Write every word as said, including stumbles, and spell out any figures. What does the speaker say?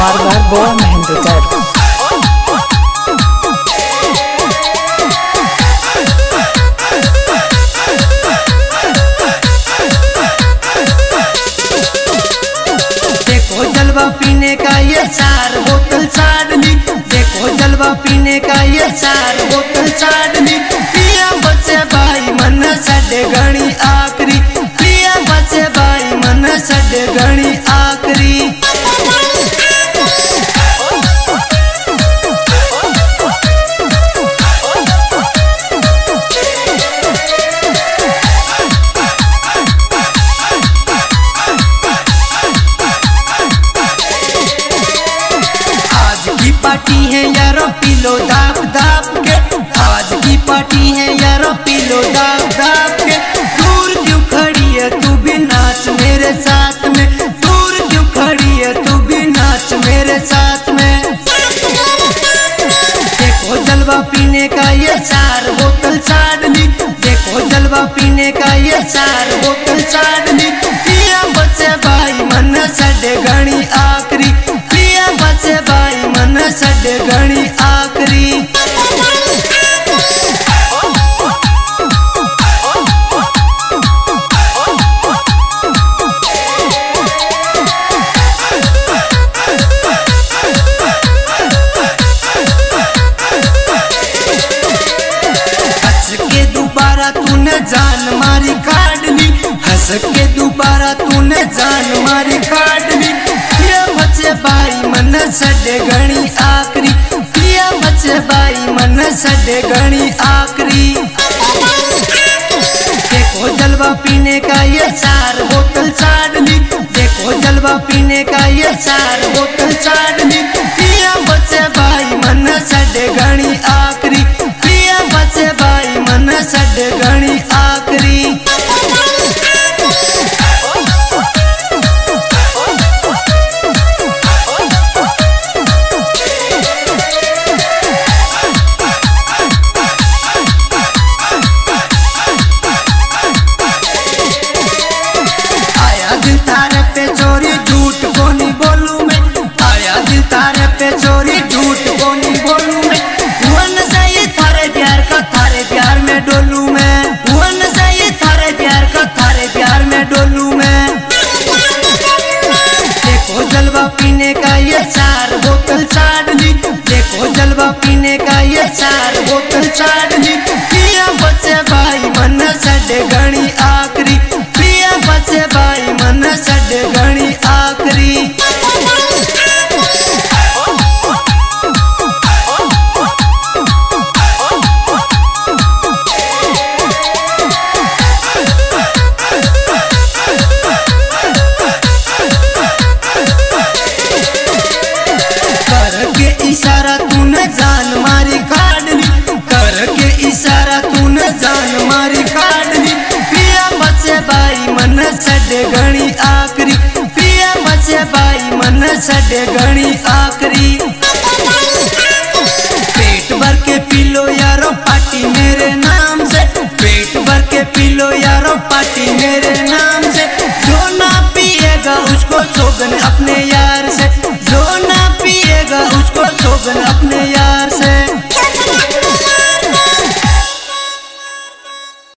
मारवाड़ गो महेंद्रगढ़। देखो जलवा पीने का ये चार बोतल चाडली, देखो जलवा पीने का ये चार बोतल चाडली। पिया बचे भाई मन सडे घणी आखरी, पिया बचे भाई मन सडे घणी आखरी। पार्टी है यारो पीलो दाब दाब के, आज की पार्टी है यारो पीलो दाब दाब के। दूर क्यों खड़ी है तू भी नाच मेरे साथ में, दूर क्यों खड़ी है तू भी नाच मेरे साथ में। देखो जलवा पीने का ये चार बोतल चाडली, देखो जलवा पीने का ये चार बोतल चाडली। पिया बचे भाई मन सडे घणी आखरी, पिया बचे भाई मन सडे घणी आखरी। हंस के दोबारा तूने जान मारी काटली, हंस के दोबारा तूने जान मारी काटली। पिया बचे भाई मन सडे घणी आखरी, पिया बचे भाई मन सडे घणी आखरी। देखो जलवा पीने का ये चार बोतल चाडली, देखो जलवा पीने का ये चार बोतल चाडली। पिया बचे भाई मन सडे घणी आखरी, पिया बचे भाई मन सडे घणी आखरी। दिल तारे पे चोरी झूठ को नहीं बोलूं मैं, आया दिल तारे पे चोरी झूठ को नहीं बोलूं मैं। हुन सही थारे प्यार का थारे प्यार में डोलूं मैं, हुन सही थारे प्यार का थारे प्यार में डोलूं मैं। देखो जलवा पीने का ये चार बोतल चाडली, देखो जलवा पीने का ये चार बोतल चाडली। पिया बचे भाई मन सडे घणी आखरी, पिया बचे भाई मन सडे घणी आखरी। कर के इशारा तूने जान मारी काटली, कर के इशारा तूने जान मारी काटली। पिया बचे भाई मन सडे घणी आखरी, पिया बचे भाई मन सडे घणी आखरी। पेट भर के पी लो यारो पार्टी मेरे नाम से, पेट भर के पी लो यारो पार्टी मेरे नाम से। जो ना पिएगा उसको सोगन अपने यार से, जो ना पिएगा उसको सोगन अपने यार से।